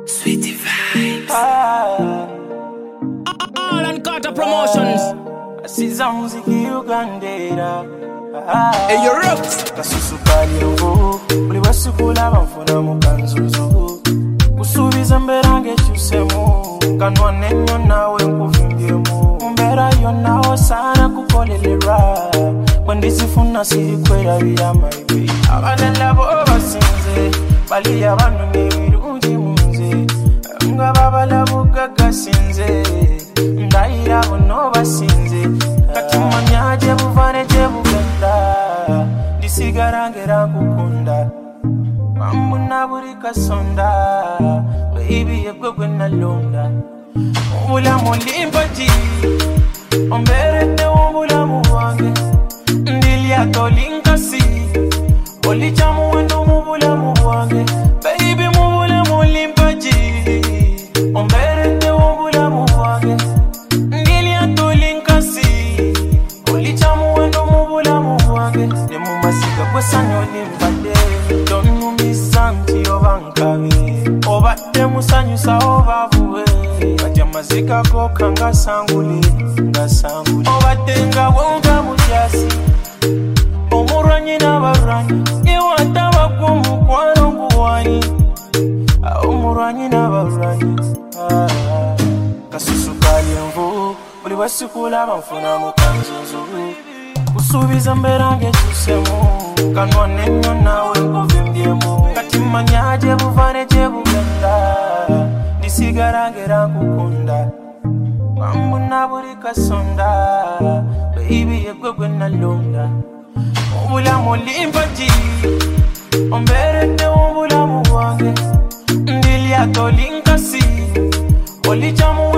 Sweetie vibes. All and Carter Promotions. Asiza muziki Ugandera. Hey, you're rocks. Kasusu kaliongo buli basukula bamfuna mu kanzuzu kusubiza mberange cyusemu kanwa nenyo nawe nkuvimbyemu mbera yo nawe sana kukolelera kwandizifuna sikwera bya maybe abana bo basinze bali abantu n'ibirungi munze ngababala bugagasinze ndayira bono basinze katumanya je buvane je buganda disigarangera kukunda Mambuna buri kasonda baby yegwe nalonda ubula mulimbaji omberete ubula muwange ndilia tolinkasi olichamu wendo mubula muwange baby mubula mulimbaji omberete ubula muwange ndilia tolinkasi olichamu wendo mubula muwange demu masika kwesanyo limbade donu misanti obankabi obate musanyusa obavuwe kajya mazika ko kanga sanguli ngasanguli obate ngabonga mutyasi omuranyi n'abaranyi iwata bagumu kwano nguwani omuranyi n'abaranyi kasusu kalyenvu buli basikula bamfuna mu kanzuzu kusubiza mberange cyusemu kanwa nenyo nawe nkuvimbyemu katimanya je buvane je buganda disigarangera kukunda bambuna buri kasonda baby yegwe nalonda ubula mulimbaji omberete ubula muwange ndilia tolinkasi olichamu